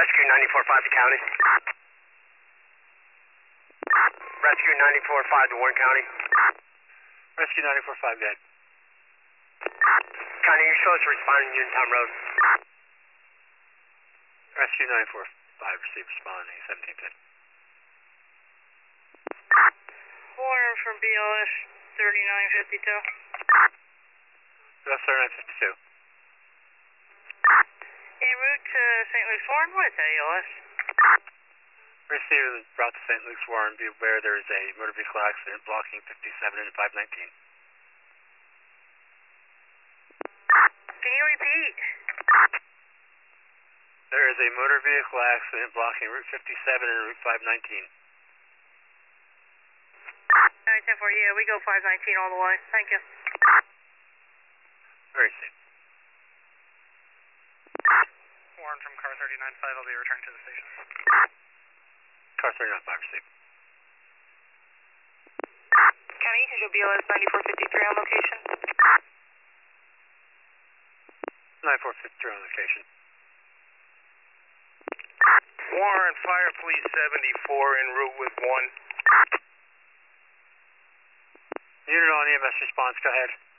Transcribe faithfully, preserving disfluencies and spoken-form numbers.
Rescue ninety-four five to County. Rescue ninety-four five to Warren County. Rescue ninety-four five, go ahead. County, you're supposed to respond in Uniontown Road. Rescue ninety-four five, receive responding, seventeen ten. Warren from B L S thirty-nine fifty-two. That's thirty-nine fifty-two. En route to Saint Luke's Warren, what is A L S? Receive route to Saint Luke's Warren. Be aware there is a motor vehicle accident blocking fifty-seven and five nineteen. Can you repeat? There is a motor vehicle accident blocking Route fifty-seven and Route five nineteen. nine ten four, yeah, we go five nineteen all the way. Thank you. Very safe. Warren from car thirty-nine five, I'll be returning to the station. Car thirty-nine five, receive. County, is your B L S ninety-four fifty-three on location? ninety-four fifty-three on location. Warren, Fire Police seventy-four en route with one. Unit on E M S response, go ahead.